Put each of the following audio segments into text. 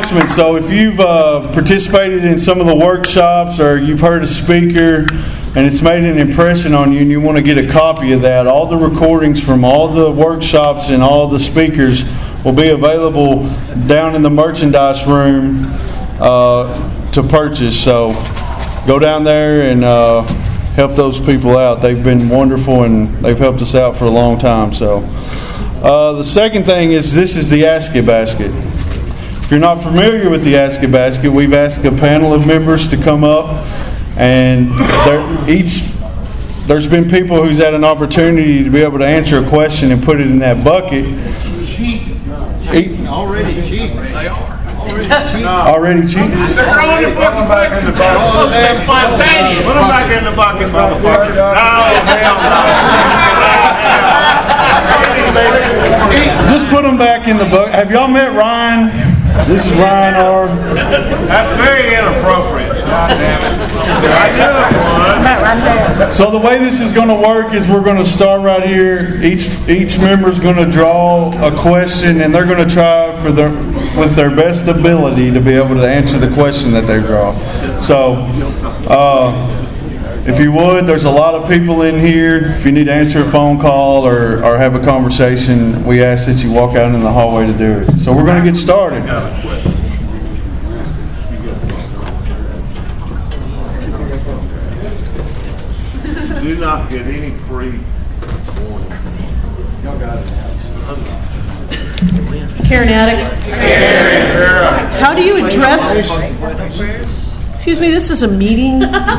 announcements. So if you've participated in some of the workshops or you've heard a speaker and it's made an impression on you and you want to get a copy of that, all the recordings from all the workshops and all the speakers will be available down in the merchandise room to purchase. So go down there and help those people out. They've been wonderful and they've helped us out for a long time. So the second thing is, this is the Ask It Basket. If you're not familiar with the Ask It Basket, we've asked a panel of members to come up, and there's been people who's had an opportunity to be able to answer a question and put it in that bucket. Already cheap. They are. Already cheap? They're throwing the fucking questions back. That's spontaneous. Put them back in the bucket, motherfucker. Just put them back in the bucket. Have y'all met Ryan? This is Ryan R. That's very inappropriate. God damn it. I knew it was. So the way this is going to work is we're going to start right here. Each member is going to draw a question, and they're going to try with their best ability to be able to answer the question that they draw. So if you would, there's a lot of people in here. If you need to answer a phone call or have a conversation, we ask that you walk out in the hallway to do it. So we're going to get started. Do not get any pre-warning. Y'all got it. Karen Attic. How do you address... Excuse me, this is a meeting.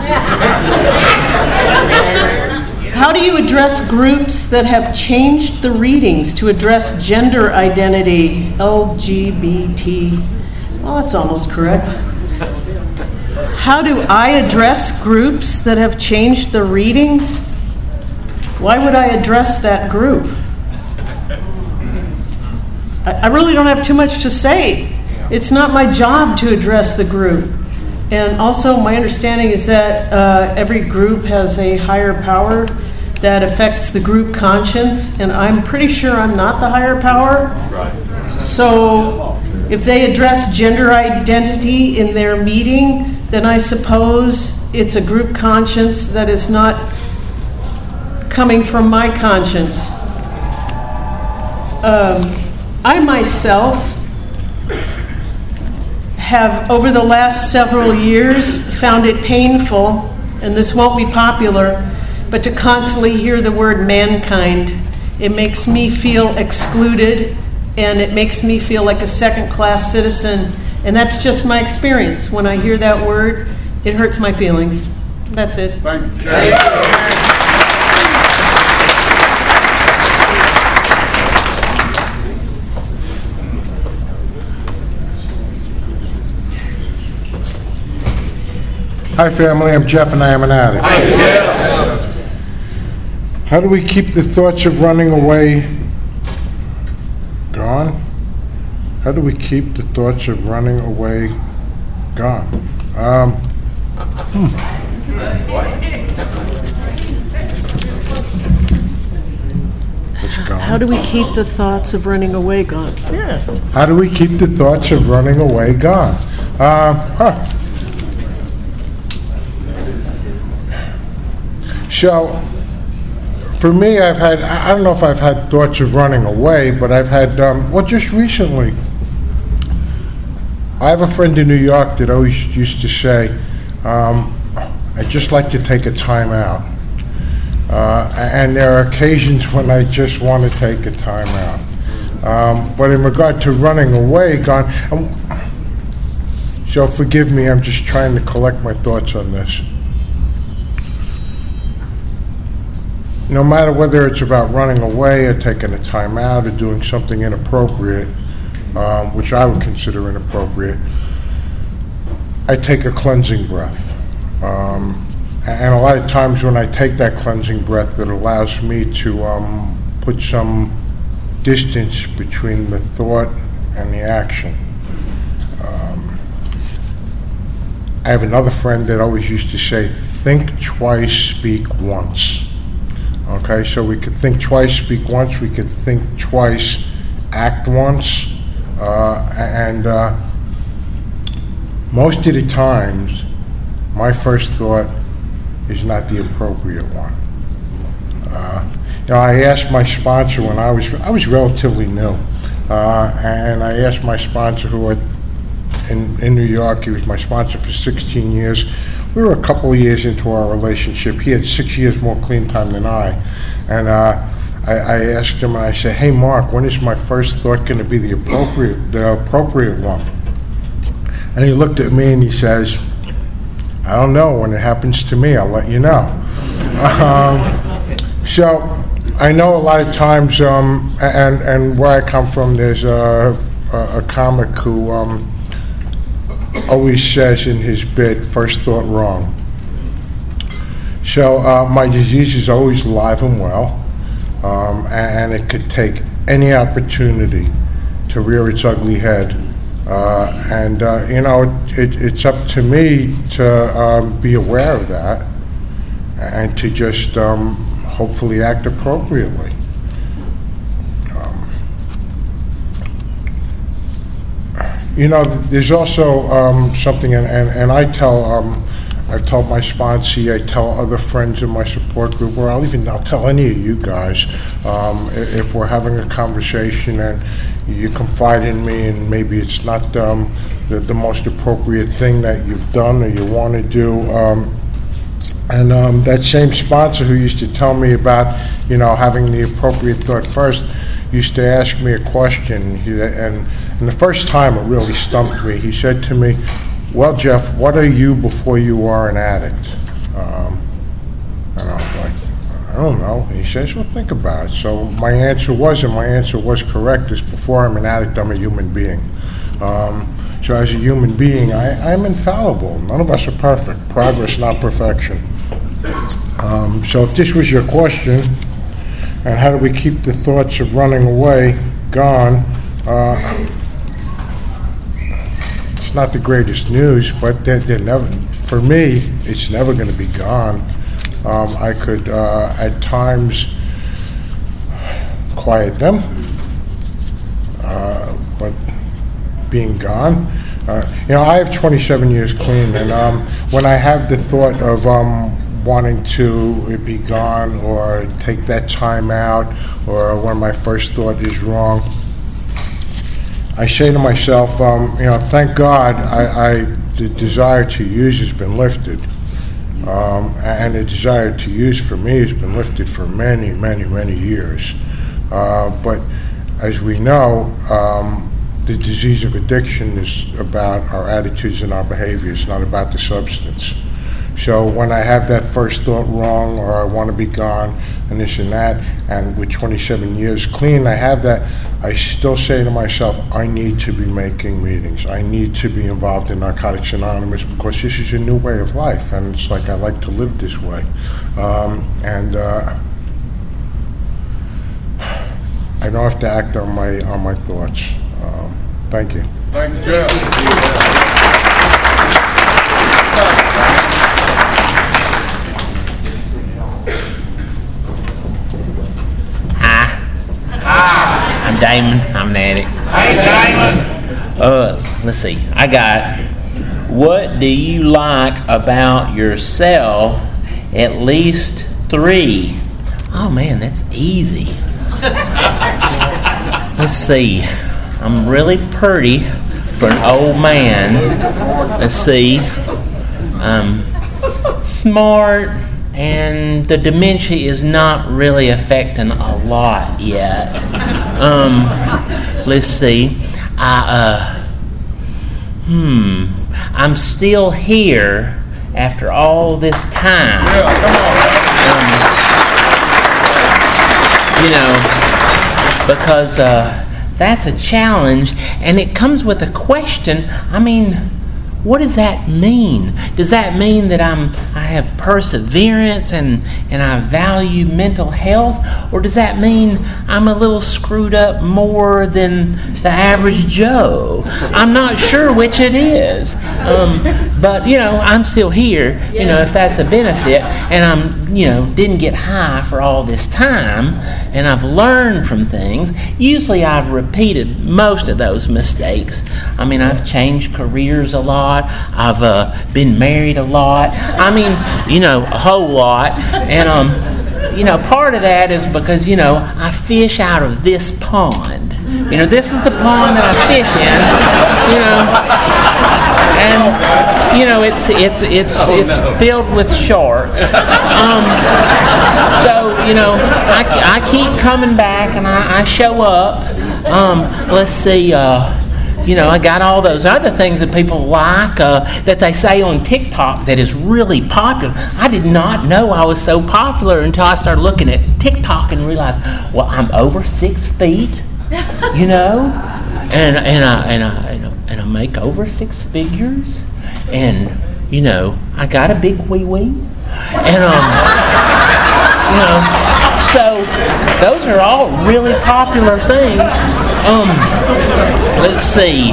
How do you address groups that have changed the readings to address gender identity, LGBT? Well, that's almost correct. How do I address groups that have changed the readings? Why would I address that group? I really don't have too much to say. It's not my job to address the group. And also, my understanding is that every group has a higher power that affects the group conscience, and I'm pretty sure I'm not the higher power. Right. So, if they address gender identity in their meeting, then I suppose it's a group conscience that is not coming from my conscience. I myself have, over the last several years, found it painful, and this won't be popular, but to constantly hear the word mankind. It makes me feel excluded, and it makes me feel like a second-class citizen, and that's just my experience. When I hear that word, it hurts my feelings. That's it. Thank you. Hi family, I'm Jeff and I am an addict. Hi, Jeff. How do we keep the thoughts of running away gone? How do we keep the thoughts of running away gone? It's gone. How do we keep the thoughts of running away gone? Yeah. How do we keep the thoughts of running away gone? So, for me, I don't know if I've had thoughts of running away, but I've had, just recently, I have a friend in New York that always used to say, I'd just like to take a time out. And there are occasions when I just want to take a time out. But in regard to running away, so forgive me, I'm just trying to collect my thoughts on this. No matter whether it's about running away or taking a time out or doing something inappropriate, which I would consider inappropriate, I take a cleansing breath. And a lot of times when I take that cleansing breath, it allows me to put some distance between the thought and the action. I have another friend that always used to say, think twice, speak once. Okay, so we could think twice, speak once, we could think twice, act once, and most of the times, my first thought is not the appropriate one. I asked my sponsor when I was relatively new, and I asked my sponsor who in New York, he was my sponsor for 16 years. We were a couple of years into our relationship. He had 6 years more clean time than I. And I asked him, and I said, hey, Mark, when is my first thought going to be the appropriate one? And he looked at me and he says, I don't know. When it happens to me, I'll let you know. So I know a lot of times, and where I come from, there's a comic who always says in his bit, first thought wrong. So my disease is always alive and well, and it could take any opportunity to rear its ugly head. It's up to me to be aware of that and to just hopefully act appropriately. There's also something, and I've told my sponsee, I tell other friends in my support group, or I'll tell any of you guys, if we're having a conversation and you confide in me and maybe it's not the most appropriate thing that you've done or you want to do, and that same sponsor who used to tell me about, having the appropriate thought first, used to ask me a question, and the first time it really stumped me. He said to me, well, Jeff, what are you before you are an addict? And I was like, I don't know. He says, well, think about it. So my answer was correct, is before I'm an addict, I'm a human being. So as a human being, I'm infallible. None of us are perfect. Progress, not perfection. So if this was your question, and how do we keep the thoughts of running away gone, it's not the greatest news, but they're never, for me, it's never going to be gone. I could, at times, quiet them, but being gone. I have 27 years clean, and when I have the thought of wanting to be gone or take that time out, or when my first thought is wrong, I say to myself, thank God the desire to use has been lifted. And the desire to use for me has been lifted for many, many, many years. But as we know, the disease of addiction is about our attitudes and our behaviors, not about the substance. So when I have that first thought wrong, or I want to be gone, and this and that, and with 27 years clean, I have that, I still say to myself, I need to be making meetings. I need to be involved in Narcotics Anonymous, because this is a new way of life, and it's like I like to live this way. I don't have to act on my thoughts. Thank you. Thank you, Jeff. I'm Damon. I'm an addict. Hey, Damon. Let's see. I got, what do you like about yourself? At least 3. Oh man, that's easy. Let's see. I'm really pretty for an old man. Let's see. Smart, and the dementia is not really affecting a lot yet. Let's see. I'm still here after all this time. Yeah, come on. Because that's a challenge, and it comes with a question. I mean, what does that mean? Does that mean that I have perseverance and I value mental health? Or does that mean I'm a little screwed up more than the average Joe? I'm not sure which it is. But, I'm still here, if that's a benefit. And I'm, didn't get high for all this time. And I've learned from things. Usually I've repeated most of those mistakes. I mean, I've changed careers a lot. I've been married a lot. I mean, a whole lot. And, part of that is because, I fish out of this pond. This is the pond that I fish in, and, it's filled with sharks. So, I keep coming back and I show up. Let's see, I got all those other things that people like that they say on TikTok that is really popular. I did not know I was so popular until I started looking at TikTok and realized, well, I'm over 6 feet, and I make over 6 figures, and I got a big wee-wee, and so those are all really popular things. Let's see.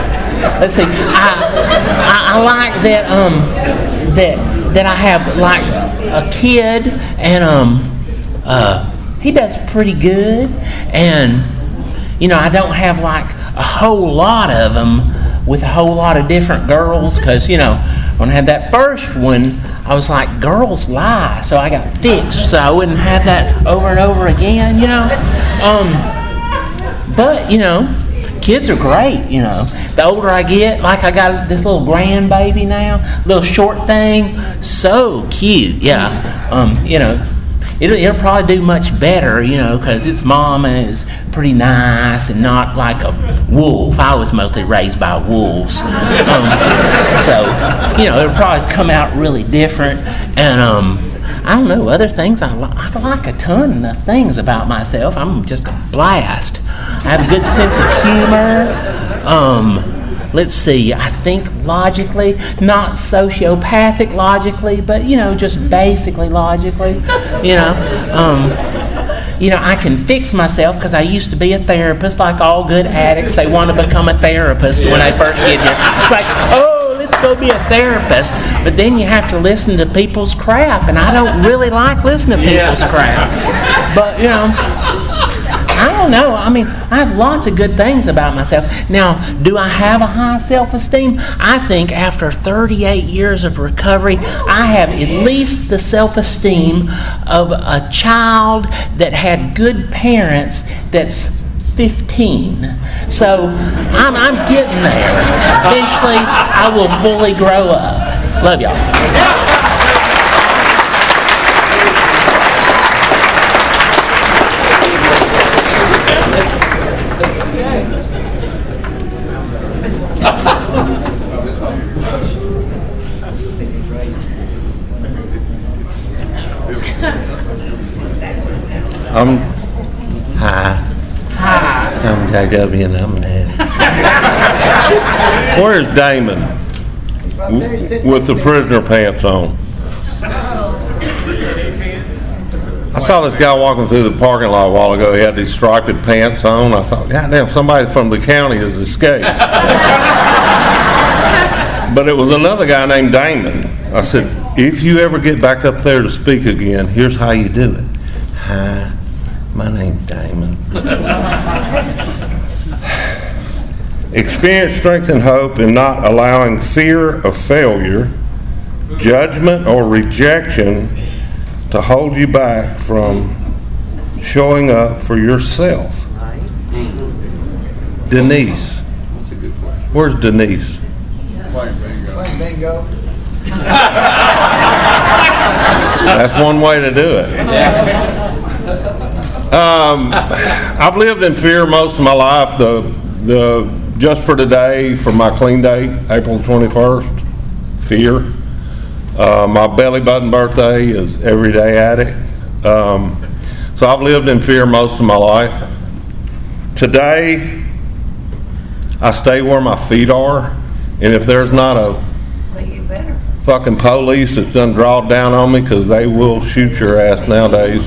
I like that that I have like a kid, and he does pretty good, and I don't have like a whole lot of them with a whole lot of different girls, because when I had that first one, I was like, girls lie, so I got fixed so I wouldn't have that over and over again, But, kids are great, The older I get, like I got this little grandbaby now, little short thing, so cute, yeah. It'll probably do much better, because its mama is pretty nice and not like a wolf. I was mostly raised by wolves. So, it'll probably come out really different. And, I don't know, other things, I like a ton of things about myself. I'm just a blast. I have a good sense of humor. Let's see, I think logically, not sociopathic logically, but, just basically logically, I can fix myself because I used to be a therapist. Like all good addicts, they want to become a therapist when they first get here. It's like, oh, let's go be a therapist. But then you have to listen to people's crap, and I don't really like listening to people's crap. But, I don't know. I mean, I have lots of good things about myself. Now, do I have a high self-esteem? I think after 38 years of recovery, I have at least the self-esteem of a child that had good parents that's 15. So I'm getting there. Eventually, I will fully grow up. Love y'all. I'm JW and I'm Daddy. Where's Damon? With the prisoner pants on. I saw this guy walking through the parking lot a while ago. He had these striped pants on. I thought, God damn, somebody from the county has escaped. But it was another guy named Damon. I said, if you ever get back up there to speak again, here's how you do it. Hi, my name's Damon. Experience strength and hope in not allowing fear of failure, judgment, or rejection to hold you back from showing up for yourself. Denise. Where's Denise? Playing bingo. That's one way to do it. I've lived in fear most of my life. The just for today, for my clean date, April 21st, fear. My belly button birthday is everyday addict. So I've lived in fear most of my life. Today, I stay where my feet are, and if there's not a fucking police that's done draw down on me, because they will shoot your ass nowadays,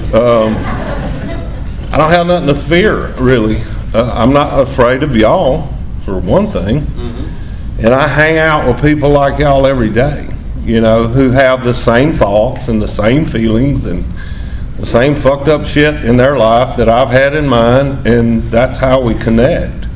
I don't have nothing to fear, really. I'm not afraid of y'all, for one thing. And I hang out with people like y'all every day, you know, who have the same thoughts and the same feelings and the same fucked up shit in their life that I've had in mine, and that's how we connect.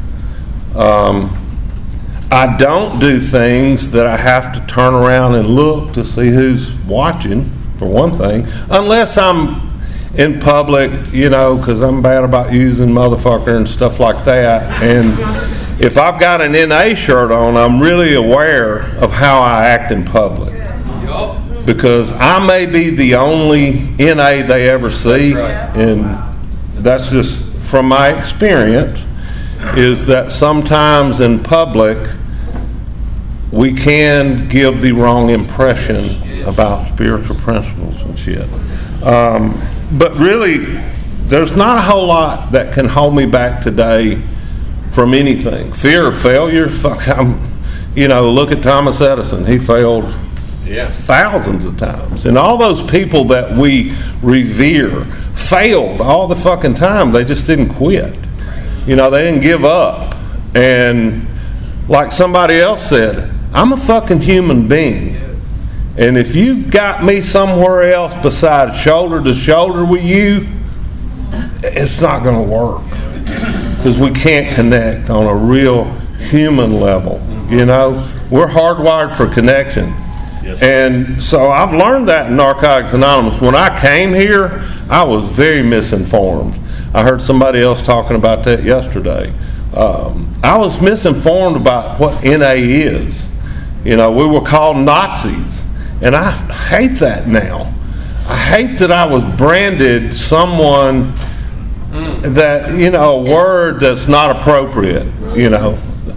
I don't do things that I have to turn around and look to see who's watching, for one thing, unless I'm in public, you know, because I'm bad about using motherfucker and stuff like that. And if I've got an NA shirt on, I'm really aware of how I act in public. Because I may be the only NA they ever see, and that's just from my experience, is that sometimes in public we can give the wrong impression about spiritual principles and shit. But really, there's not a whole lot that can hold me back today from anything. Fear of failure, you know, look at Thomas Edison. He failed thousands of times. And all those people that we revere failed all the fucking time. They just didn't quit. You know, they didn't give up. And like somebody else said, I'm a fucking human being. And if you've got me somewhere else besides shoulder to shoulder with you, it's not going to work. Because we can't connect on a real human level. You know, we're hardwired for connection. And so I've learned that in Narcotics Anonymous. When I came here, I was very misinformed. I heard somebody else talking about that yesterday. I was misinformed about what NA is. You know, we were called Nazis. And I hate that now. I hate that I was branded someone that, you know, a word that's not appropriate, you know.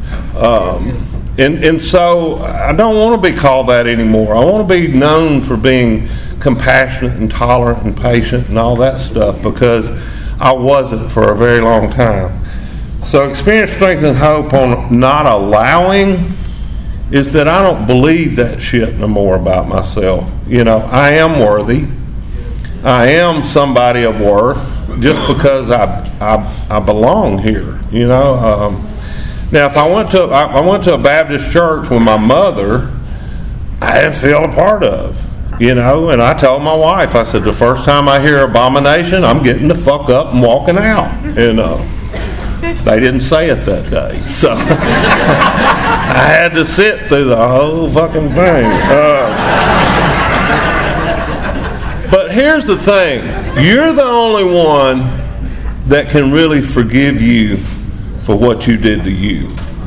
And so I don't want to be called that anymore. I want to be known for being compassionate and tolerant and patient and all that stuff, because I wasn't for a very long time. So experience, strength, and hope on not allowing is that I don't believe that shit no more about myself. You know, I am worthy. I am somebody of worth just because I belong here, you know. Now, if I went to a Baptist church with my mother, I didn't feel a part of, you know. And I told my wife, I said, the first time I hear abomination, I'm getting the fuck up and walking out. And they didn't say it that day, so I had to sit through the whole fucking thing. But here's the thing: you're the only one that can really forgive you for what you did to you.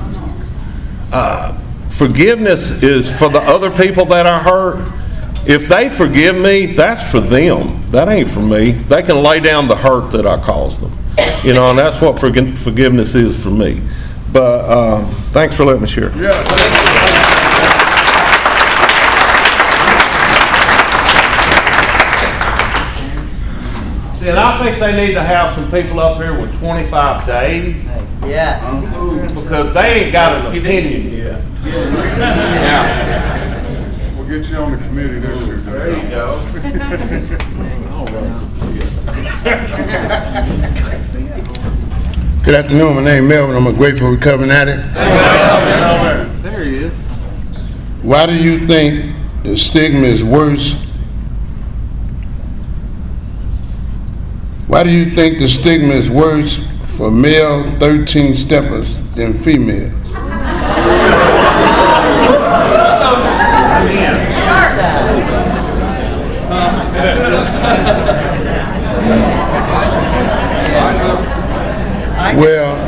Forgiveness is for the other people that I hurt. If they forgive me, that's for them. That ain't for me. They can lay down the hurt that I caused them. You know, and that's what forgiveness is for me. But thanks for letting me share. And I think they need to have some people up here with 25 days. Yeah. Because they ain't got an opinion yet. Yeah. We'll get you on the committee next year. There you go. Good afternoon. My name is Melvin. I'm a grateful recovering addict. There he is. Why do you think the stigma is worse? Why do you think the stigma is worse for male 13-steppers than female? Well,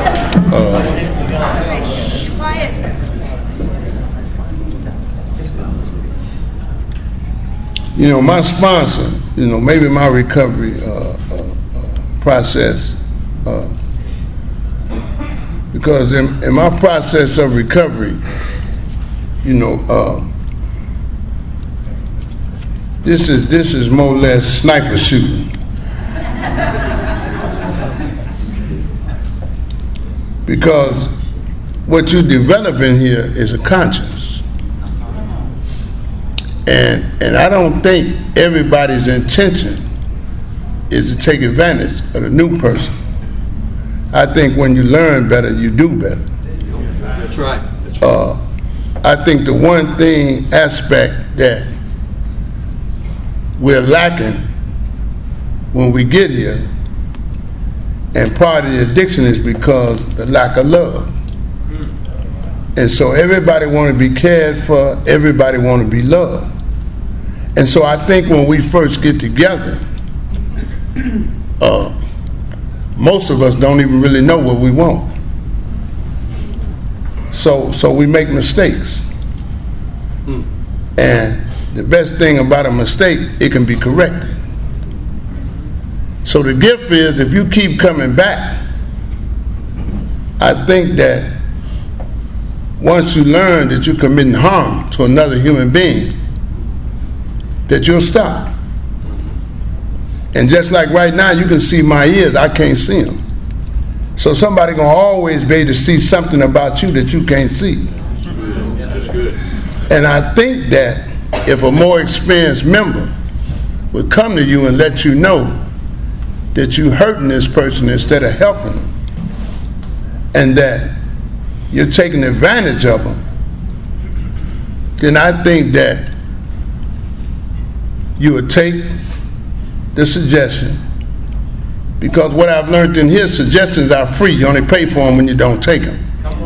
you know, my sponsor, you know, maybe my recovery process, because in my process of recovery, you know, this is more or less sniper shooting. Because what you develop in here is a conscience. And I don't think everybody's intention is to take advantage of the new person. I think when you learn better, you do better. That's right. I think the one aspect that we're lacking when we get here, and part of the addiction is because of the lack of love. And so everybody want to be cared for, everybody want to be loved. And so I think when we first get together, most of us don't even really know what we want. So we make mistakes. And the best thing about a mistake, it can be corrected. So the gift is, if you keep coming back, I think that once you learn that you're committing harm to another human being, that you'll stop. And just like right now, you can see my ears, I can't see them. So somebody gonna always be able to see something about you that you can't see. That's good. And I think that if a more experienced member would come to you and let you know that you're hurting this person instead of helping them, and that you're taking advantage of them, then I think that you would take the suggestion, because what I've learned in here, suggestions are free. You only pay for them when you don't take them.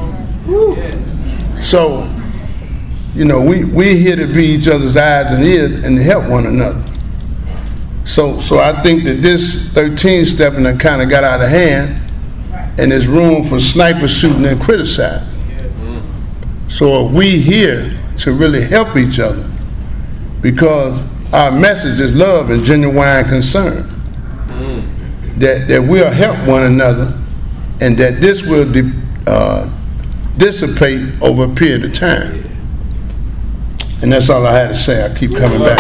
So, you know, we're here to be each other's eyes and ears and to help one another. So I think that this 13-stepping that kind of got out of hand, and there's room for sniper shooting and criticizing. So we here to really help each other, because our message is love and genuine concern. That we'll help one another, and that this will dissipate over a period of time. And that's all I had to say. I keep coming back.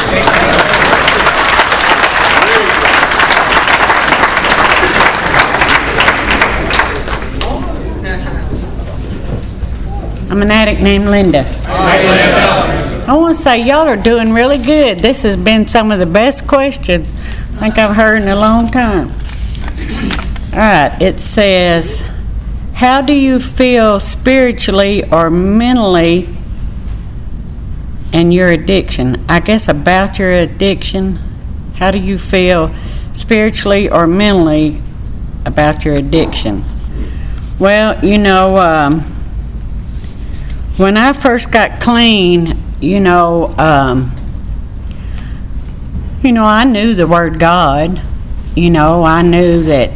I'm an addict named Linda. I want to say y'all are doing really good. This has been some of the best questions I think I've heard in a long time. All right, it says, how do you feel spiritually or mentally and your addiction? I guess about your addiction. How do you feel spiritually or mentally about your addiction? Well, you know, when I first got clean, I knew the word God. I knew that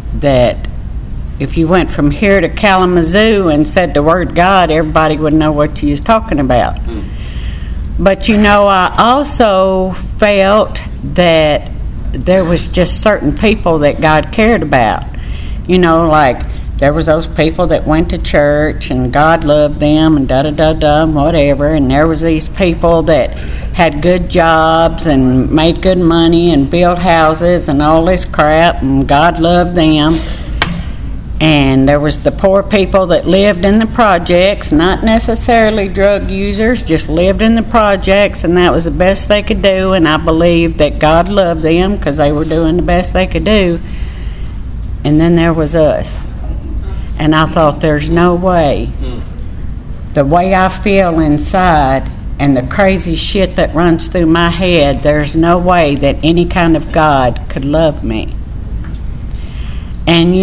if you went from here to Kalamazoo and said the word God, everybody would know what you was talking about. But I also felt that there was just certain people that God cared about. Like there was those people that went to church and God loved them and da-da-da-da, whatever. And there was these people that had good jobs and made good money and built houses and all this crap, and God loved them. And there was the poor people that lived in the projects, not necessarily drug users, just lived in the projects, and that was the best they could do. And I believed that God loved them because they were doing the best they could do. And then there was us. And I thought, there's no way. The way I feel inside and the crazy shit that runs through my head, there's no way that any kind of God could love me. And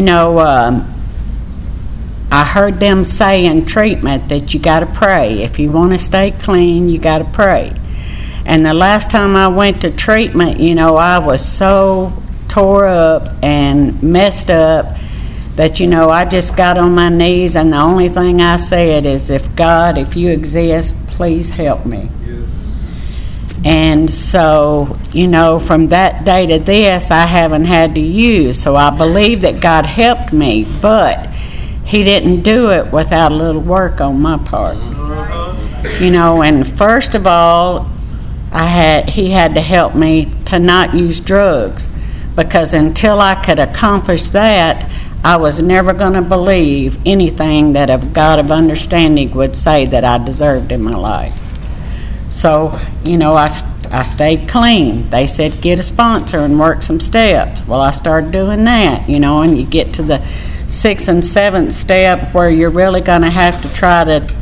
I heard them say in treatment that you got to pray. If you want to stay clean, you got to pray. And the last time I went to treatment, I was so tore up and messed up that, I just got on my knees, and the only thing I said is, if God, if you exist, please help me. Yes. And so, from that day to this, I haven't had to use. So I believe that God helped me, but He didn't do it without a little work on my part. And first of all, He had to help me to not use drugs, because until I could accomplish that, I was never going to believe anything that a God of understanding would say that I deserved in my life. So, I stayed clean. They said, get a sponsor and work some steps. Well, I started doing that, and you get to the 6th and 7th step where you're really going to have to try to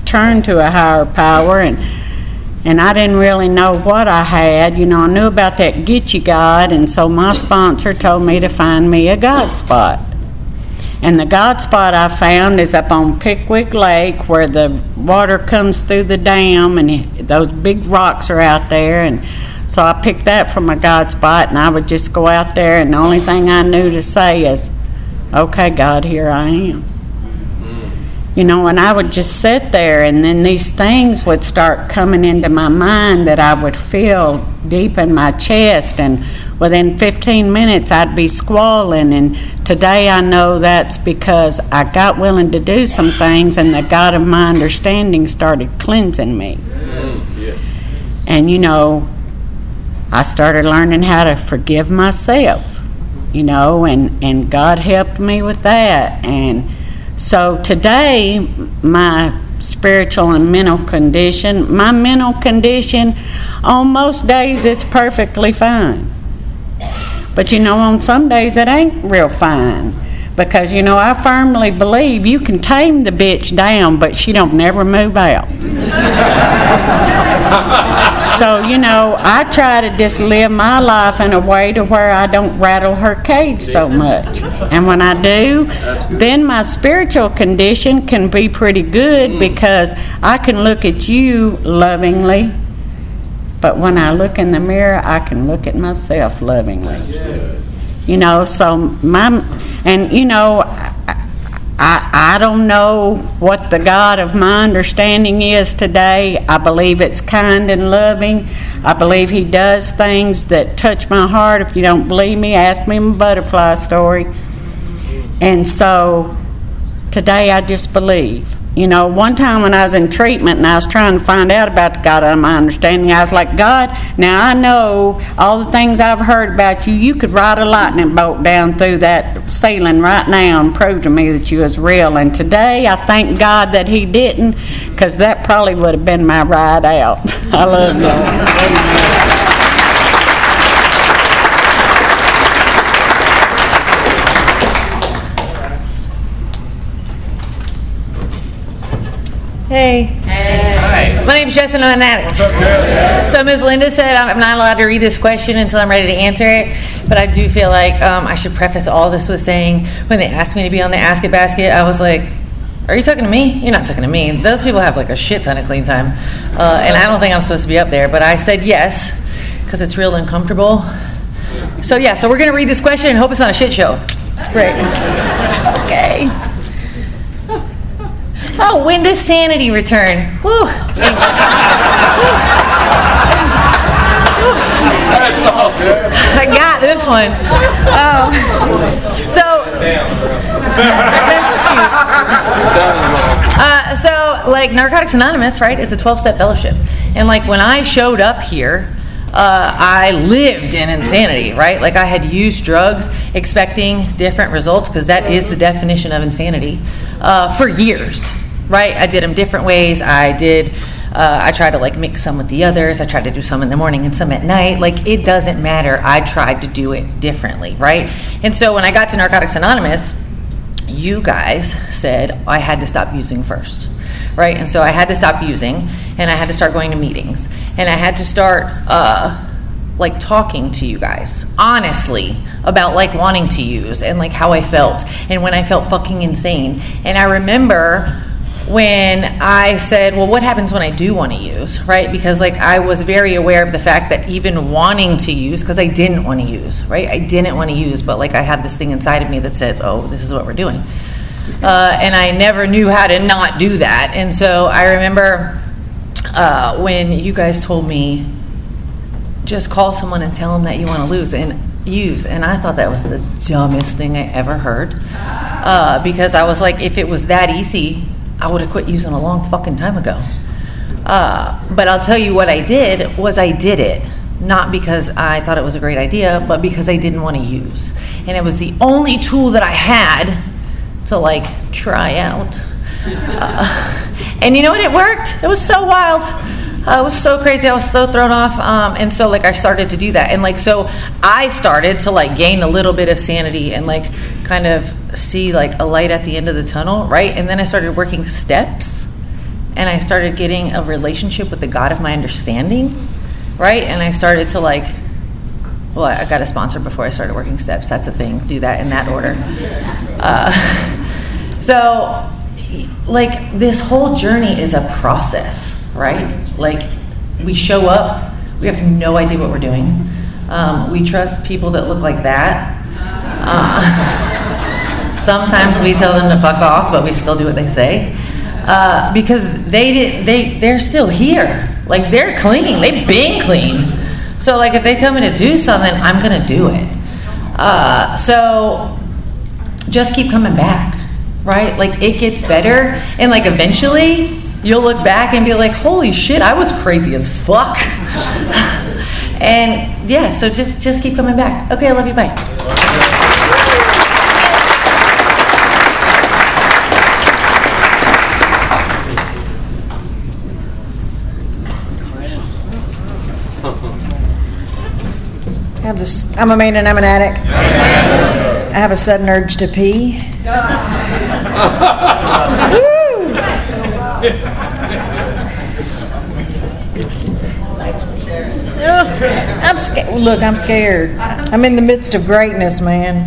turn to a higher power, and I didn't really know what I had. You know, I knew about that Get You God, and so my sponsor told me to find me a God spot. And the God spot I found is up on Pickwick Lake, where the water comes through the dam, and those big rocks are out there. And so I picked that for my God spot, and I would just go out there, and the only thing I knew to say is, "Okay, God, here I am." You know, and I would just sit there, and then these things would start coming into my mind that I would feel deep in my chest, and within 15 minutes I'd be squalling. And today I know that's because I got willing to do some things, and the God of my understanding started cleansing me. And you know, I started learning how to forgive myself, you know, and God helped me with that. And so today, my spiritual and mental condition, my mental condition, on most days it's perfectly fine. But you know, on some days it ain't real fine. Because, you know, I firmly believe you can tame the bitch down, but she don't never move out. So, you know, I try to just live my life in a way to where I don't rattle her cage so much. And when I do, then my spiritual condition can be pretty good, because I can look at you lovingly, but when I look in the mirror, I can look at myself lovingly. You know, so and you know, I don't know what the God of my understanding is today. I believe it's kind and loving. I believe he does things that touch my heart. If you don't believe me, ask me my butterfly story. And so today I just believe. You know, one time when I was in treatment and I was trying to find out about the God of my understanding, I was like, God, now I know all the things I've heard about you. You could ride a lightning bolt down through that ceiling right now and prove to me that you was real. And today I thank God that he didn't, because that probably would have been my ride out. I love you. Hey. Hey. My name's Justin. I'm an addict. So Ms. Linda said I'm not allowed to read this question until I'm ready to answer it, but I do feel like I should preface all this with saying, when they asked me to be on the Ask It basket, I was like, are you talking to me? You're not talking to me. Those people have like a shit ton of clean time, and I don't think I'm supposed to be up there, but I said yes, because it's real uncomfortable. So yeah, so we're going to read this question and hope it's not a shit show. Great. Okay. Oh, when does sanity return? Woo, thanks. I got this one. So like Narcotics Anonymous, right, is a 12-step fellowship. And like when I showed up here, I lived in insanity, right? Like I had used drugs expecting different results, because that is the definition of insanity, for years. Right, I did them different ways. I tried to like mix some with the others. I tried to do some in the morning and some at night. Like, it doesn't matter. I tried to do it differently, right? And so when I got to Narcotics Anonymous, you guys said I had to stop using first, right? And so I had to stop using, and I had to start going to meetings, and I had to start like talking to you guys honestly about like wanting to use and like how I felt and when I felt fucking insane. And I remember when I said, well, what happens when I do want to use, right? Because like I was very aware of the fact that even wanting to use, because I didn't want to use, right? I didn't want to use, but like I had this thing inside of me that says, oh, this is what we're doing. And I never knew how to not do that. And so I remember when you guys told me, just call someone and tell them that you want to lose and use. And I thought that was the dumbest thing I ever heard. Because I was like, if it was that easy, I would have quit using a long fucking time ago. But I'll tell you what I did was I did it, not because I thought it was a great idea, but because I didn't want to use. And it was the only tool that I had to like try out. And you know what? It worked. It was so wild. It was so crazy. I was so thrown off. And so like I started to do that. And like, so I started to like gain a little bit of sanity and like kind of see like a light at the end of the tunnel, right? And then I started working steps. and I started getting a relationship with the God of my understanding, right? And I started to like, well, I got a sponsor before I started working steps. That's a thing. Do that in that order. So, like, this whole journey is a process, right? Like, we show up, we have no idea what we're doing. We trust people that look like that. Sometimes we tell them to fuck off, but we still do what they say. Because they're still here. Like, they're clean, they've been clean. So, like, if they tell me to do something, I'm gonna do it. So, just keep coming back, right? Like, it gets better, and like, eventually, you'll look back and be like, holy shit, I was crazy as fuck. And yeah, so just keep coming back. Okay, I love you, bye. I'm a man and I'm an addict. I have a sudden urge to pee. Woo! I'm scared. Look, I'm scared. I'm in the midst of greatness, man.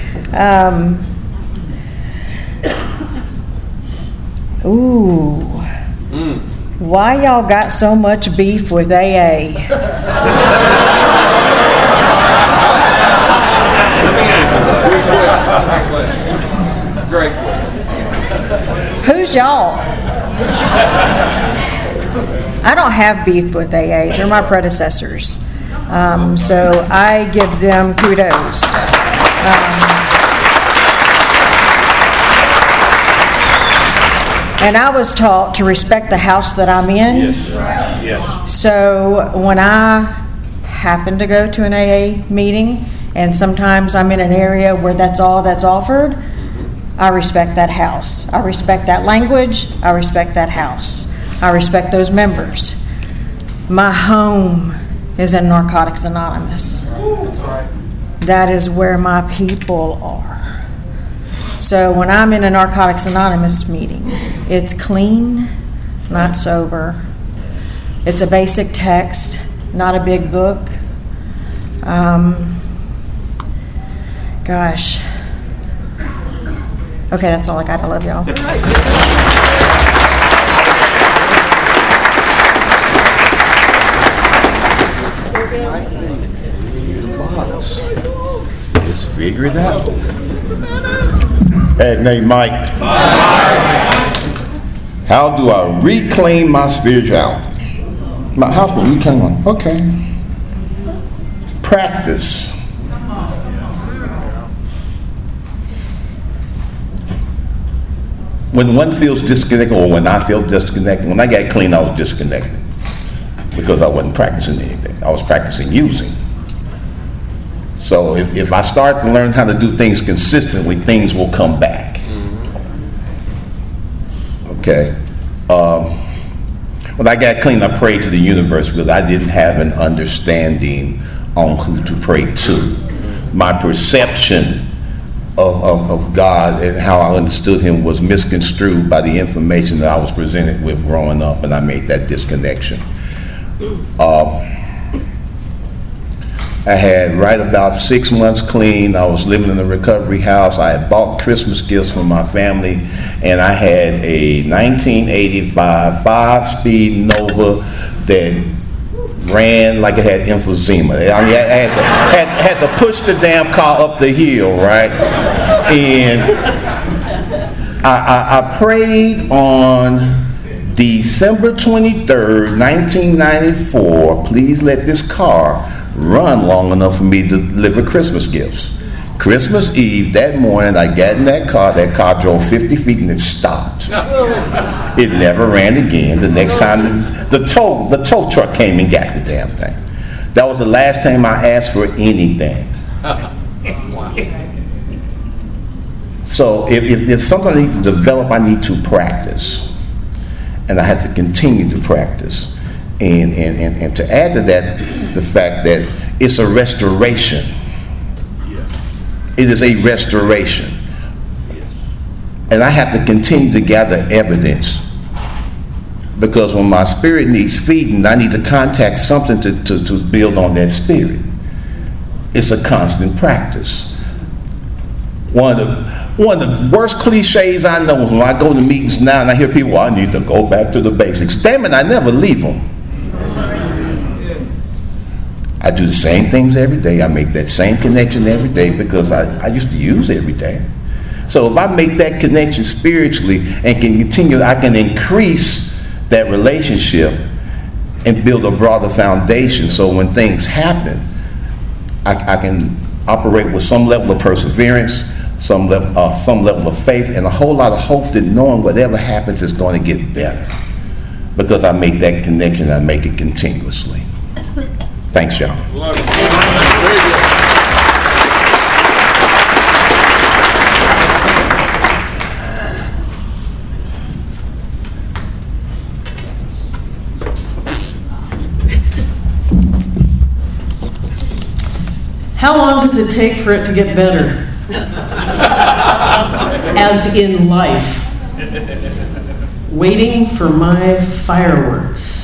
Why y'all got so much beef with AA? Great. Who's y'all? I don't have beef with AA. They're my predecessors. So I give them kudos. And I was taught to respect the house that I'm in. Yes. So when I happen to go to an AA meeting, and sometimes I'm in an area where that's all that's offered, I respect that house. I respect that language. I respect that house. I respect those members. My home is in Narcotics Anonymous. That is where my people are. So when I'm in a Narcotics Anonymous meeting, it's clean, not sober. It's a basic text, not a big book. Gosh. Okay, that's all I got. I love y'all. Let's figure it out. Hey, name Mike. How do I reclaim my spirituality? My house will reclaim my. Okay. Practice. When one feels disconnected, or when I feel disconnected, when I got clean, I was disconnected because I wasn't practicing anything. I was practicing using. So if I start to learn how to do things consistently, things will come back. Okay. When I got clean, I prayed to the universe because I didn't have an understanding on who to pray to. My perception of God and how I understood him was misconstrued by the information that I was presented with growing up, and I made that disconnection. I had right about 6 months clean. I was living in a recovery house. I had bought Christmas gifts for my family, and I had a 1985 5-speed Nova that ran like it had emphysema. I had to push the damn car up the hill, right? And I prayed on December 23rd, 1994, please let this car run long enough for me to deliver Christmas gifts. Christmas Eve, that morning, I got in that car drove 50 feet and it stopped. It never ran again. The next time, the tow truck came and got the damn thing. That was the last time I asked for anything. So if something needs to develop, I need to practice. And I had to continue to practice. And to add to that, the fact that it's a restoration. It is a restoration. And I have to continue to gather evidence Because when my spirit needs feeding, I need to contact something to build on that spirit. It's a constant practice. One of the worst cliches I know is when I go to meetings now and I hear people, I need to go back to the basics. Damn it, I never leave them. I do the same things every day. I make that same connection every day because I used to use every day. So if I make that connection spiritually and can continue, I can increase that relationship and build a broader foundation. So when things happen, I can operate with some level of perseverance, some level of faith, and a whole lot of hope that knowing whatever happens is going to get better. Because I make that connection, I make it continuously. Thanks, y'all. How long does it take for it to get better? As in life. Waiting for my fireworks.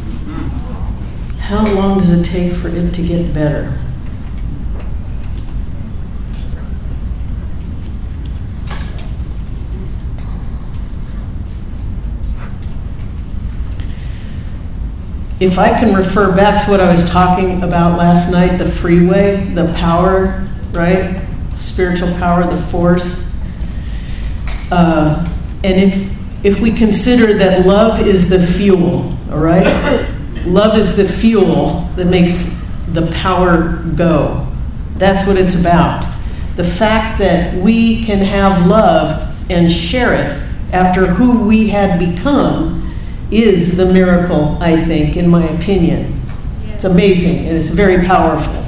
How long does it take for it to get better? If I can refer back to what I was talking about last night, the freeway, the power, right? Spiritual power, the force. And if we consider that love is the fuel, all right? Love is the fuel that makes the power go. That's what it's about. The fact that we can have love and share it after who we had become is the miracle, I think, in my opinion. It's amazing and it's very powerful.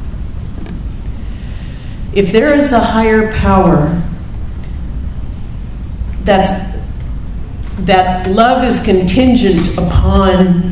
If there is a higher power, that love is contingent upon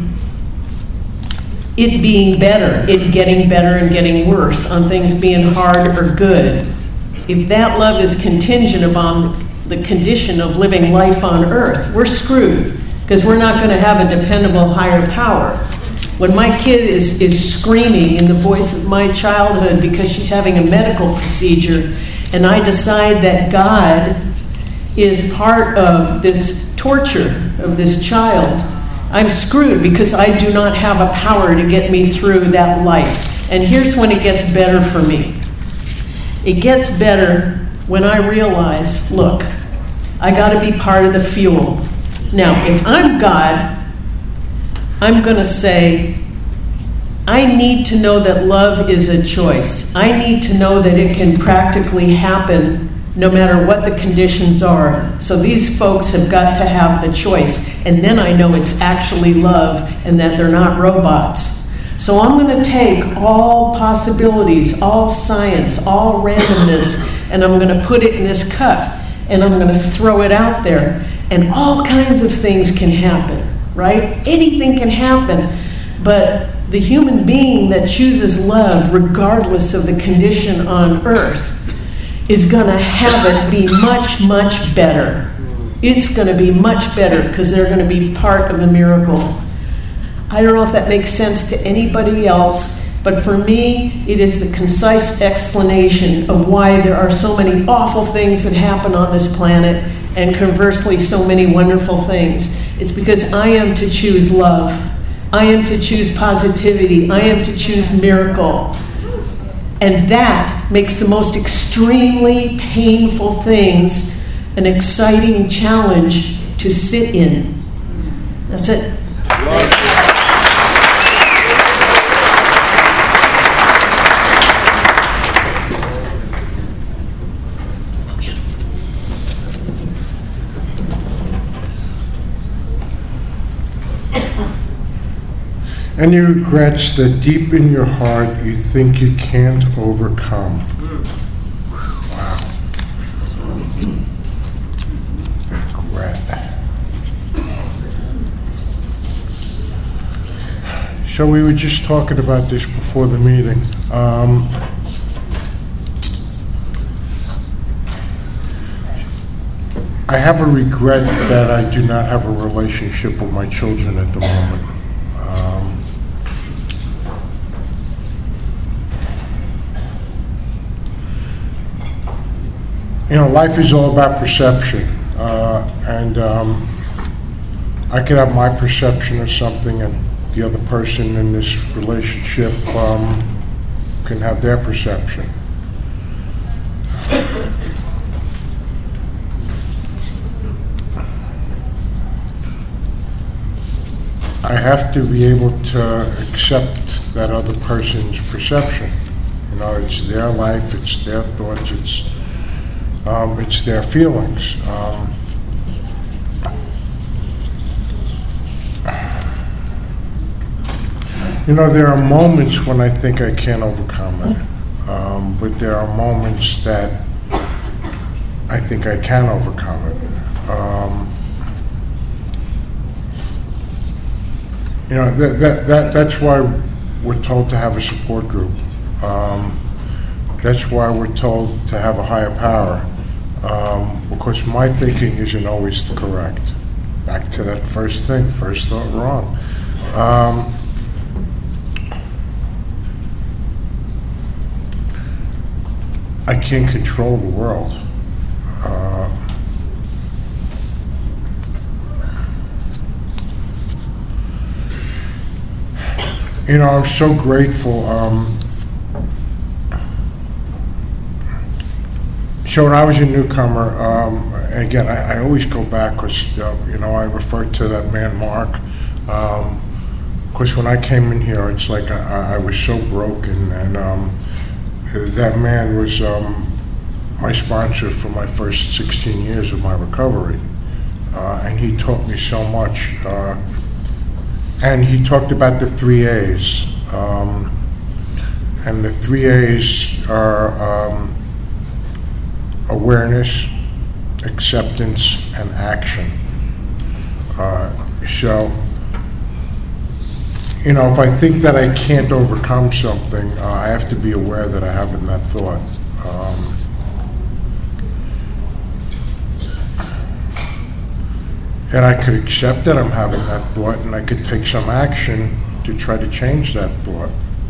it being better, it getting better and getting worse, on things being hard or good. If that love is contingent upon the condition of living life on earth, we're screwed, because we're not going to have a dependable higher power. When my kid is screaming in the voice of my childhood because she's having a medical procedure, and I decide that God is part of this torture of this child, I'm screwed because I do not have a power to get me through that life. And here's when it gets better for me. It gets better when I realize, look, I got to be part of the fuel. Now, if I'm God, I'm going to say, I need to know that love is a choice. I need to know that it can practically happen no matter what the conditions are. So these folks have got to have the choice. And then I know it's actually love and that they're not robots. So I'm going to take all possibilities, all science, all randomness, and I'm going to put it in this cup. And I'm going to throw it out there. And all kinds of things can happen, right? Anything can happen. But the human being that chooses love, regardless of the condition on earth, is going to have it be much, much better. It's going to be much better because they're going to be part of the miracle. I don't know if that makes sense to anybody else, but for me, it is the concise explanation of why there are so many awful things that happen on this planet, and conversely, so many wonderful things. It's because I am to choose love. I am to choose positivity. I am to choose miracle. And that makes the most extremely painful things an exciting challenge to sit in. That's it. Any regrets that deep in your heart you think you can't overcome? Wow. Regret. So we were just talking about this before the meeting. I have a regret that I do not have a relationship with my children at the moment. You know, life is all about perception, and I could have my perception of something, and the other person in this relationship can have their perception. I have to be able to accept that other person's perception. You know, it's their life, it's their thoughts, it's their feelings. You know, there are moments when I think I can't overcome it, but there are moments that I think I can overcome it. You know, that's why we're told to have a support group. That's why we're told to have a higher power, because my thinking isn't always correct. Back to that first thing, first thought wrong. I can't control the world. You know, I'm so grateful. So when I was a newcomer, and again, I always go back because, you know, I refer to that man, Mark. Because when I came in here, it's like I was so broken, and that man was my sponsor for my first 16 years of my recovery. And he taught me so much. And he talked about the 3 A's. And the 3 A's are awareness, acceptance, and action. So, you know, if I think that I can't overcome something, I have to be aware that I have that thought. And I could accept that I'm having that thought, and I could take some action to try to change that thought.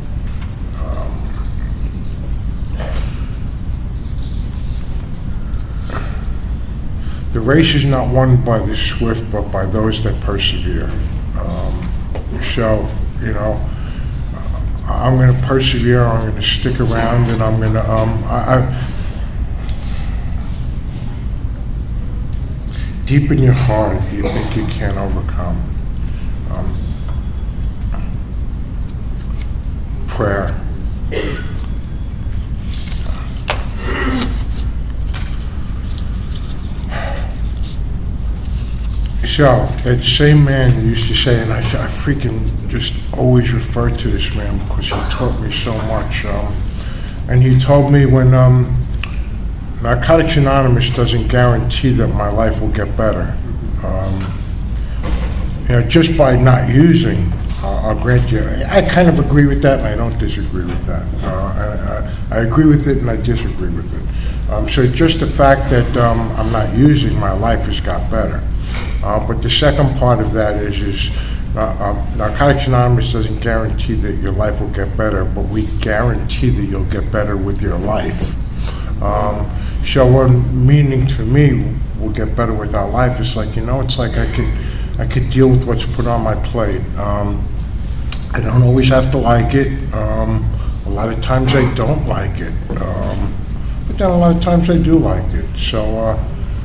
The race is not won by the swift, but by those that persevere. So, you know, I'm going to persevere, I'm going to stick around, and I'm going to, deep in your heart, you think you can't overcome. Prayer. So, that same man who used to say, and I freaking just always refer to this man because he taught me so much. And he told me when Narcotics Anonymous doesn't guarantee that my life will get better. You know, just by not using, I'll grant you. I kind of agree with that, and I don't disagree with that. I agree with it, and I disagree with it. So just the fact that I'm not using, my life has got better. But the second part of that is Narcotics Anonymous doesn't guarantee that your life will get better, but we guarantee that you'll get better with your life. So what meaning to me will get better with our life is like, you know, it's like I could deal with what's put on my plate. I don't always have to like it. A lot of times I don't like it. But then a lot of times I do like it. So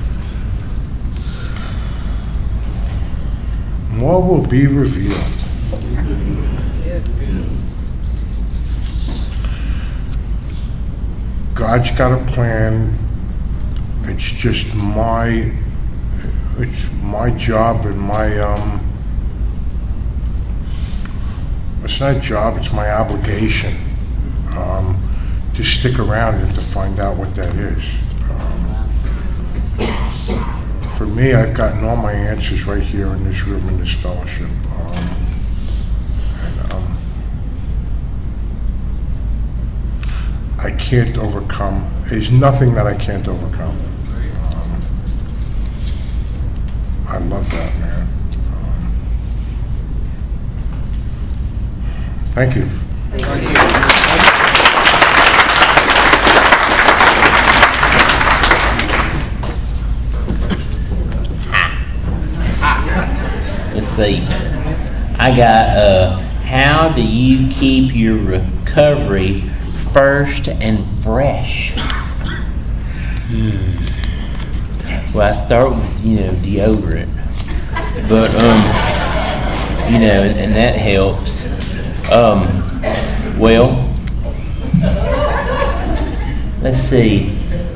more will be revealed. God's got a plan. It's just my job and it's not a job, it's my obligation to stick around and to find out what that is. For me, I've gotten all my answers right here in this room, in this fellowship. I can't overcome. There's nothing that I can't overcome. love that, man. Thank you. Let's see. I got, how do you keep your recovery first and fresh? Well, I start with, deodorant. But, and that helps. Well, let's see.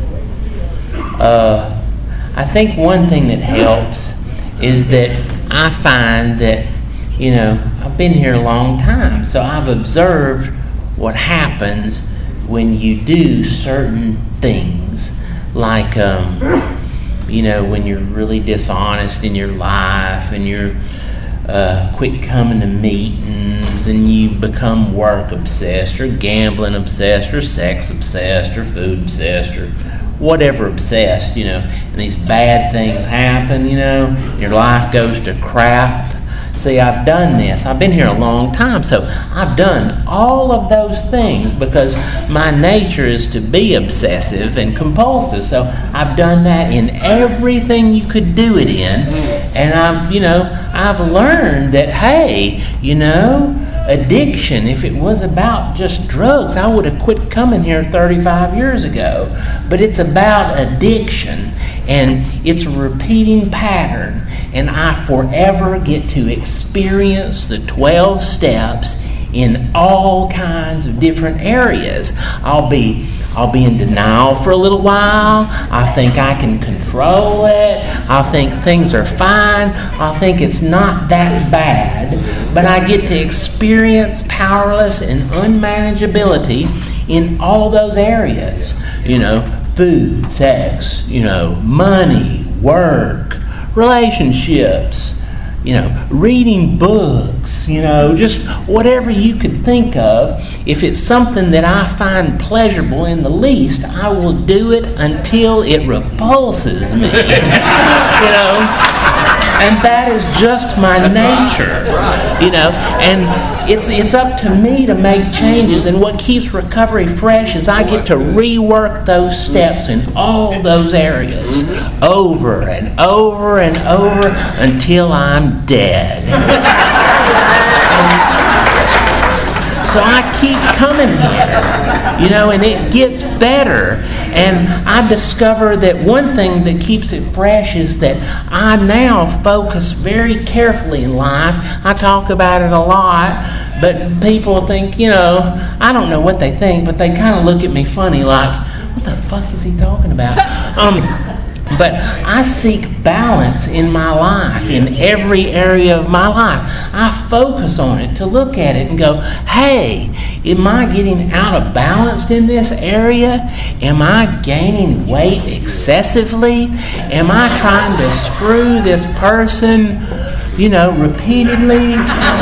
I think one thing that helps is that I find that, I've been here a long time, so I've observed what happens when you do certain things, like, when you're really dishonest in your life and you're quit coming to meetings and you become work obsessed or gambling obsessed or sex obsessed or food obsessed or whatever obsessed, and these bad things happen, your life goes to crap. See, I've done this. I've been here a long time, so I've done all of those things because my nature is to be obsessive and compulsive. So I've done that in everything you could do it in, and I've learned that, hey, addiction, if it was about just drugs, I would have quit coming here 35 years ago. But it's about addiction, and it's a repeating pattern, and I forever get to experience the 12 steps in all kinds of different areas. I'll be in denial for a little while. I think I can control it. I think things are fine. I think it's not that bad. But I get to experience powerless and unmanageability in all those areas. Food, sex, money, work, relationships, reading books, just whatever you could think of. If it's something that I find pleasurable in the least, I will do it until it repulses me, And that is just my nature, and it's up to me to make changes. And what keeps recovery fresh is I get to rework those steps in all those areas over and over and over until I'm dead. So I keep coming here, and it gets better. And I discover that one thing that keeps it fresh is that I now focus very carefully in life. I talk about it a lot, but people think, I don't know what they think, but they kind of look at me funny like, what the fuck is he talking about? But I seek balance in my life, in every area of my life. I focus on it to look at it and go, hey, am I getting out of balance in this area? Am I gaining weight excessively? Am I trying to screw this person, repeatedly,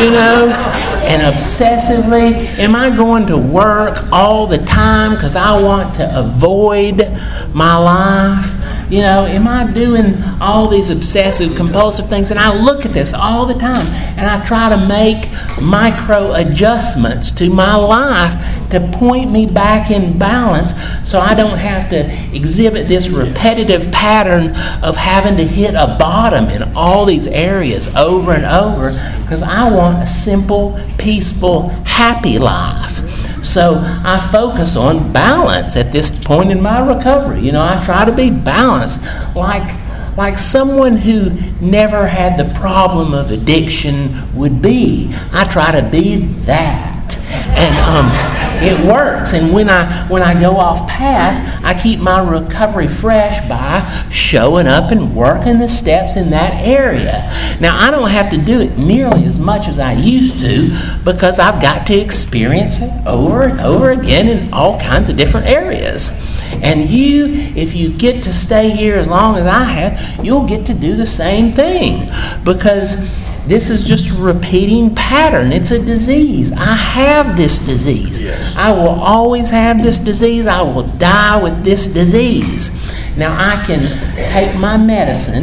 and obsessively? Am I going to work all the time because I want to avoid my life? Am I doing all these obsessive, compulsive things? And I look at this all the time, and I try to make micro adjustments to my life to point me back in balance so I don't have to exhibit this repetitive pattern of having to hit a bottom in all these areas over and over, because I want a simple, peaceful, happy life. So I focus on balance at this point in my recovery. I try to be balanced, like someone who never had the problem of addiction would be. I try to be that, and it works. And when I go off path, I keep my recovery fresh by showing up and working the steps in that area. Now, I don't have to do it nearly as much as I used to because I've got to experience it over and over again in all kinds of different areas. And if you get to stay here as long as I have, you'll get to do the same thing, because this is just a repeating pattern. It's a disease. I have this disease. Yes. I will always have this disease. I will die with this disease. Now, I can take my medicine,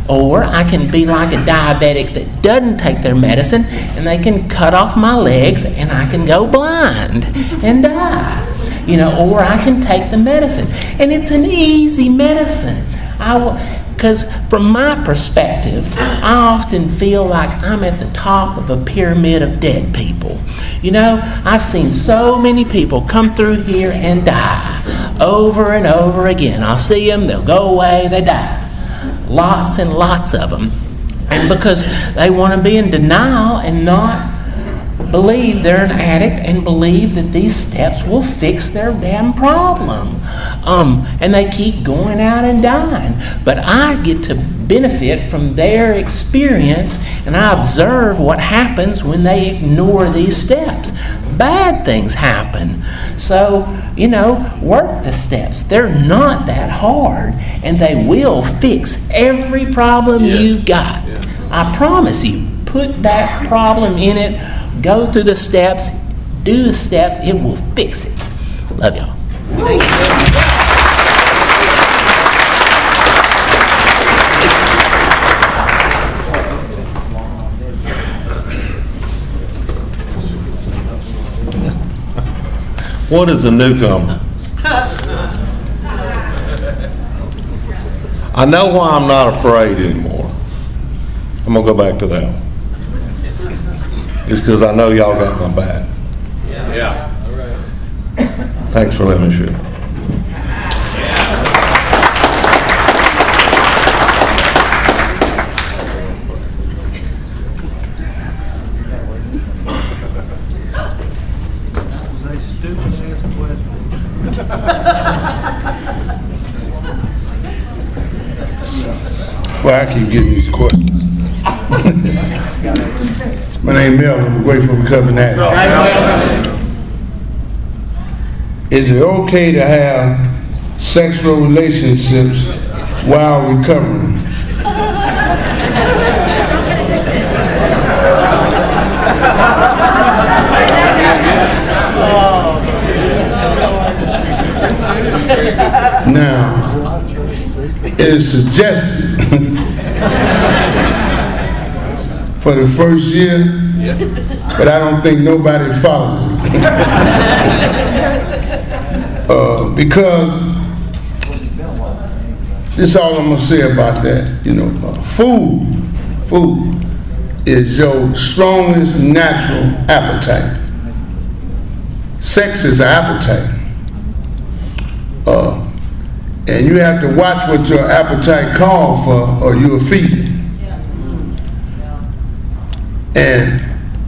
Or I can be like a diabetic that doesn't take their medicine, and they can cut off my legs, and I can go blind and die. Or I can take the medicine. And it's an easy medicine. Because from my perspective, I often feel like I'm at the top of a pyramid of dead people. I've seen so many people come through here and die over and over again. I'll see them, they'll go away, they die. Lots and lots of them. And because they want to be in denial and not believe they're an addict and believe that these steps will fix their damn problem. And they keep going out and dying. But I get to benefit from their experience, and I observe what happens when they ignore these steps. Bad things happen. So, work the steps. They're not that hard, and they will fix every problem you've got. I promise you, put that problem in it, go through the steps, do the steps, it will fix it. Love y'all. What is a newcomer? I know why I'm not afraid anymore. I'm going to go back to that one. It's because I know y'all got my back. Yeah. Thanks for letting me share. Well, I keep getting these questions. My name is Melvin. I'm grateful for coming out. Is it okay to have sexual relationships while recovering? Now, it is suggested for the first year, but I don't think nobody followed it. Because this is all I'm gonna say about that. Food is your strongest natural appetite. Sex is an appetite. And you have to watch what your appetite calls for, or you'll feed it. And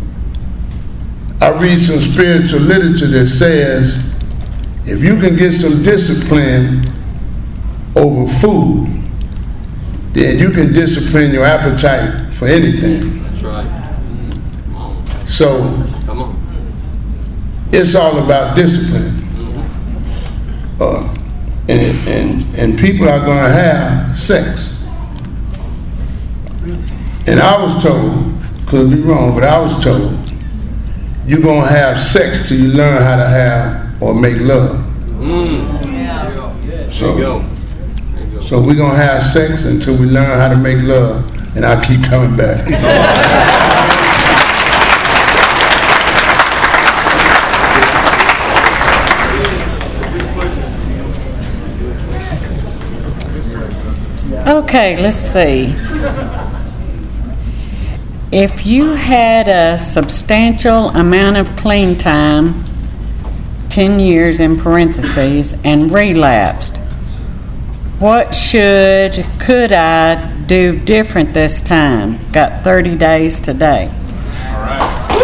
I read some spiritual literature that says, if you can get some discipline over food, then you can discipline your appetite for anything. That's right. So, Come on. it's all about discipline. And people are going to have sex. And I was told, could be wrong, but I was told, you're going to have sex till you learn how to have or make love. So we're going to have sex until we learn how to make love, and I'll keep coming back. Okay, let's see. If you had a substantial amount of clean time, 10 years in parentheses, and relapsed, what could I do different this time? Got 30 days today. All right.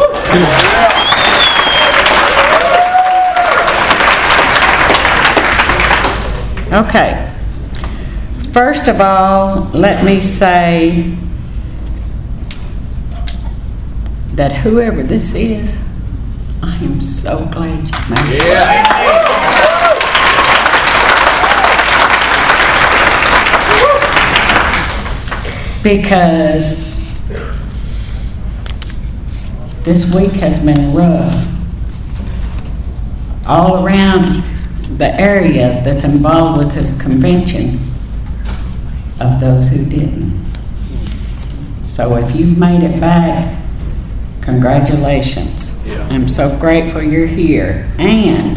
Okay. First of all, let me say that whoever this is, I am so glad you made it. Because this week has been rough. All around the area that's involved with this convention of those who didn't. So if you've made it back, congratulations. I'm so grateful you're here. And,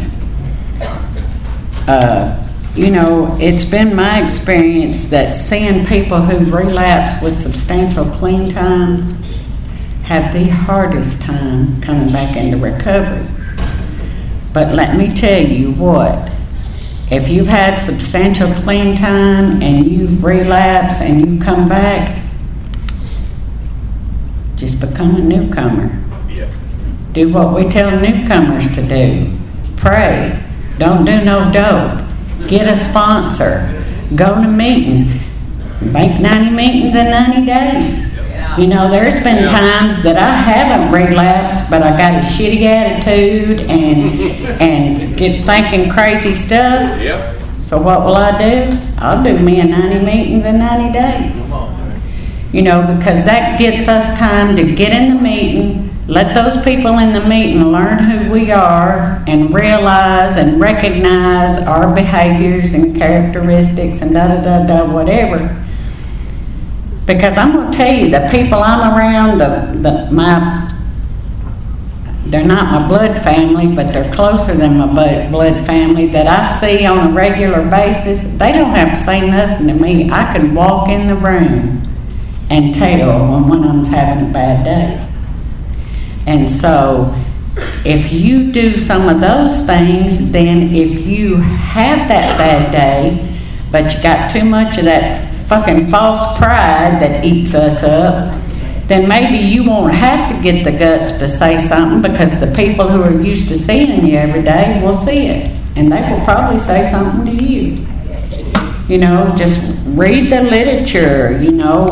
you know, it's been my experience that seeing people who relapse with substantial clean time have the hardest time coming back into recovery. But let me tell you what, if you've had substantial clean time and you've relapsed and you come back, just become a newcomer. Do what we tell newcomers to do. Pray. Don't do no dope. Get a sponsor. Go to meetings. Make 90 meetings in 90 days. You know, there's been times that I haven't relapsed, but I got a shitty attitude and get thinking crazy stuff. So what will I do? I'll do me a 90 meetings in 90 days. You know, because that gets us time to get in the meeting, let those people in the meeting learn who we are and realize and recognize our behaviors and characteristics and da-da-da-da, whatever. Because I'm going to tell you, the people I'm around, they're not my blood family, but they're closer than my blood family that I see on a regular basis. They don't have to say nothing to me. I can walk in the room and tell when one of them's having a bad day. And so, if you do some of those things, then if you have that bad day, but you got too much of that fucking false pride that eats us up, then maybe you won't have to get the guts to say something, because the people who are used to seeing you every day will see it, and they will probably say something to you. You know, just read the literature, you know,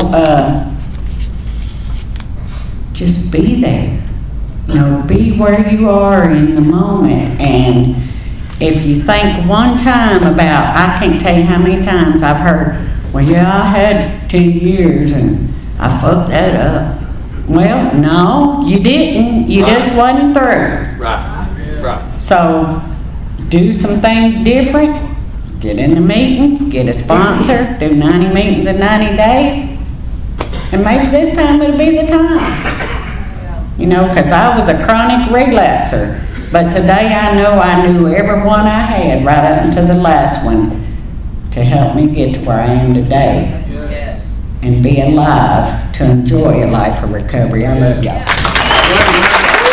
just be there. You know, be where you are in the moment. And if you think one time about, I can't tell you how many times I've heard, well, yeah, I had 10 years and I fucked that up. Well, no, you didn't. You just wasn't through. Right. So, do some things different. Get in the meetings, get a sponsor, do 90 meetings in 90 days, and maybe this time it'll be the time. You know, because I was a chronic relapser, but today I know I knew every one I had right up until the last one to help me get to where I am today and be alive to enjoy a life of recovery. I love y'all.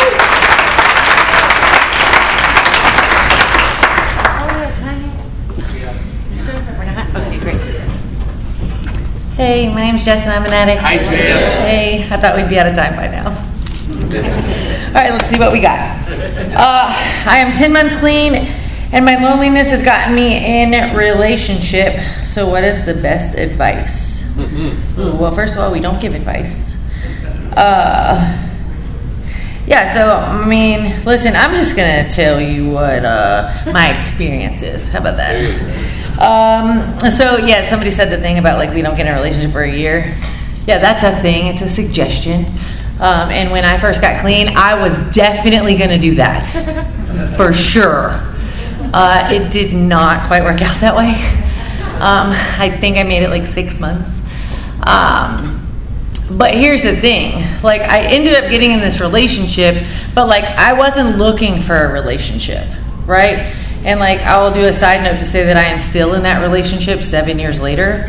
Hey, my name's Jess and I'm an addict. Hi, Jess. Hey, I thought we'd be out of time by now. All right, let's see what we got. I am 10 months clean, and my loneliness has gotten me in relationship. So what is the best advice? Well, first of all, we don't give advice. Yeah, so, I mean, listen, I'm just going to tell you what my experience is. How about that? So, yeah, somebody said the thing about, like, we don't get in a relationship for a year. Yeah, that's a thing. It's a suggestion. And when I first got clean, I was definitely going to do that. For sure. It did not quite work out that way. I think I made it like 6 months. But here's the thing, like, I ended up getting in this relationship, but, like, I wasn't looking for a relationship, right? And, like, I will do a side note to say that I am still in that relationship 7 years later.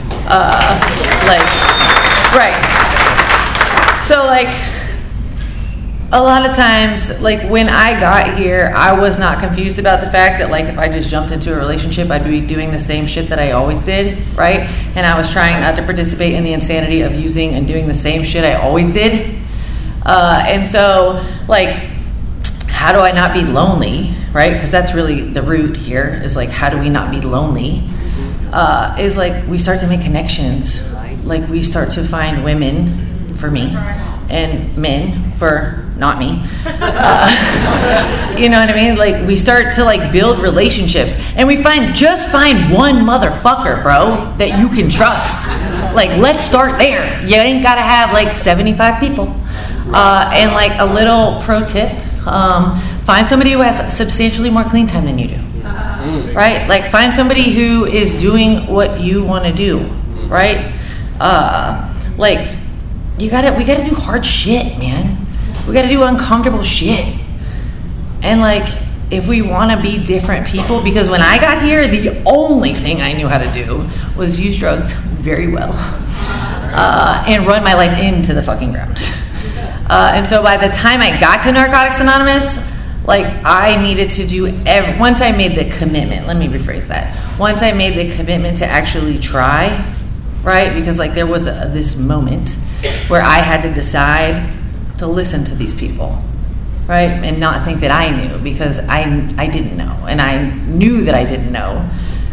Right. So, like, a lot of times, like, when I got here, I was not confused about the fact that, like, if I just jumped into a relationship, I'd be doing the same shit that I always did, right? And I was trying not to participate in the insanity of using and doing the same shit I always did. And so, like, how do I not be lonely, right? Because that's really the root here, is, like, how do we not be lonely? Is, like, we start to make connections. Like, we start to find women, for me, and men for not me. You know what I mean? Like, we start to, like, build relationships, and we just find one motherfucker, bro, that you can trust. Like, let's start there. You ain't gotta have, like, 75 people. And, like, a little pro tip, find somebody who has substantially more clean time than you do. Right? Like, find somebody who is doing what you want to do, right? Like, we gotta do hard shit, man. We gotta do uncomfortable shit. And like, if we want to be different people, because when I got here, the only thing I knew how to do was use drugs very well and run my life into the fucking ground. And so by the time I got to Narcotics Anonymous, like I needed to do, once I made the commitment, let me rephrase that. Once I made the commitment to actually try, right? Because like there was this moment where I had to decide to listen to these people. Right? And not think that I knew, because I didn't know. And I knew that I didn't know.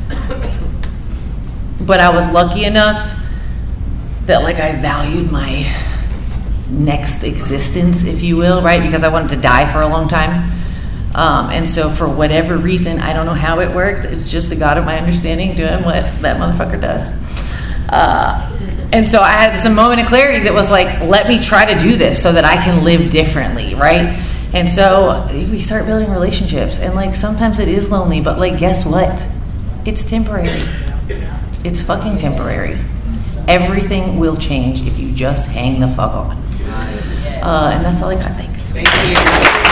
But I was lucky enough that like I valued my next existence, if you will, right? Because I wanted to die for a long time. And so for whatever reason, I don't know how it worked. It's just the God of my understanding doing what that motherfucker does. And so I had some moment of clarity that was like, let me try to do this so that I can live differently, right? And so we start building relationships, and like sometimes it is lonely, but like guess what? It's temporary. It's fucking temporary. Everything will change if you just hang the fuck on. And that's all I got. Thanks. Thank you.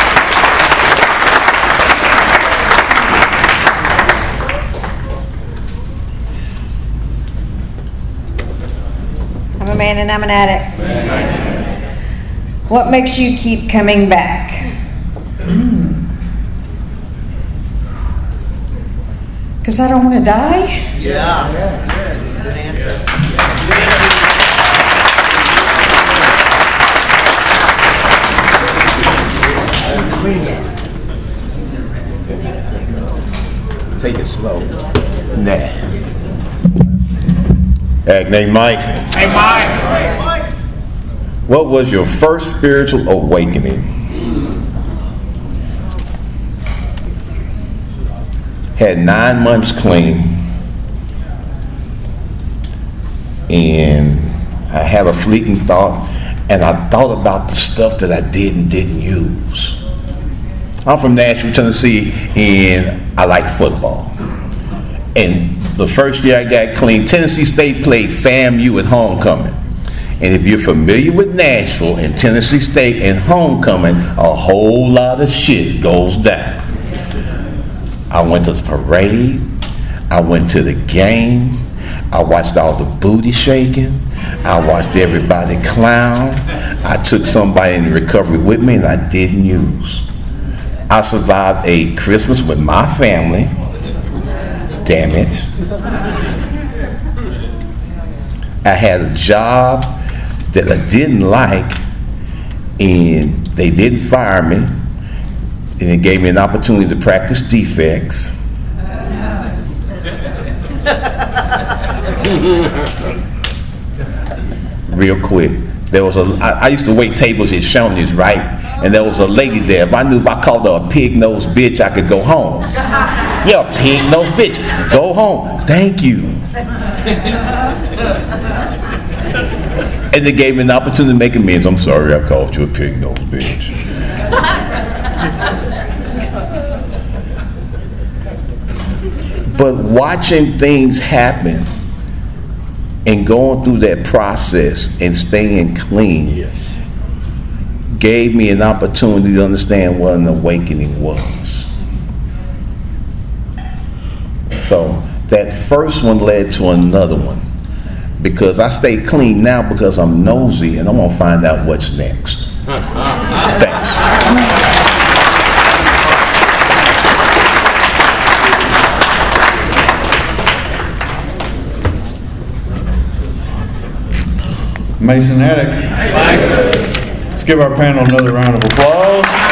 I'm a man and I'm an addict. What makes you keep coming back? Because I don't want to die? Yeah. Good answer. Take it slow. Nah. Name Mike. Hey, Mike. What was your first spiritual awakening? Had 9 months clean, and I had a fleeting thought, and I thought about the stuff that I did and didn't use. I'm from Nashville, Tennessee, and I like football. And the first year I got clean, Tennessee State played FAMU at homecoming. And if you're familiar with Nashville and Tennessee State and homecoming, a whole lot of shit goes down. I went to the parade, I went to the game, I watched all the booty shaking, I watched everybody clown, I took somebody in recovery with me and I didn't use. I survived a Christmas with my family, damn it. I had a job that I didn't like, and they didn't fire me, and it gave me an opportunity to practice defects. Real quick, I used to wait tables at Shoney's, right? And there was a lady there. If I called her a pig-nosed bitch, I could go home. Yeah, pig-nosed bitch, go home. Thank you. And they gave me an opportunity to make amends. I'm sorry I called you a pig-nosed bitch. But watching things happen and going through that process and staying clean gave me an opportunity to understand what an awakening was. So that first one led to another one. Because I stay clean now because I'm nosy and I want to find out what's next. Thanks. Mason Haddock. Let's give our panel another round of applause.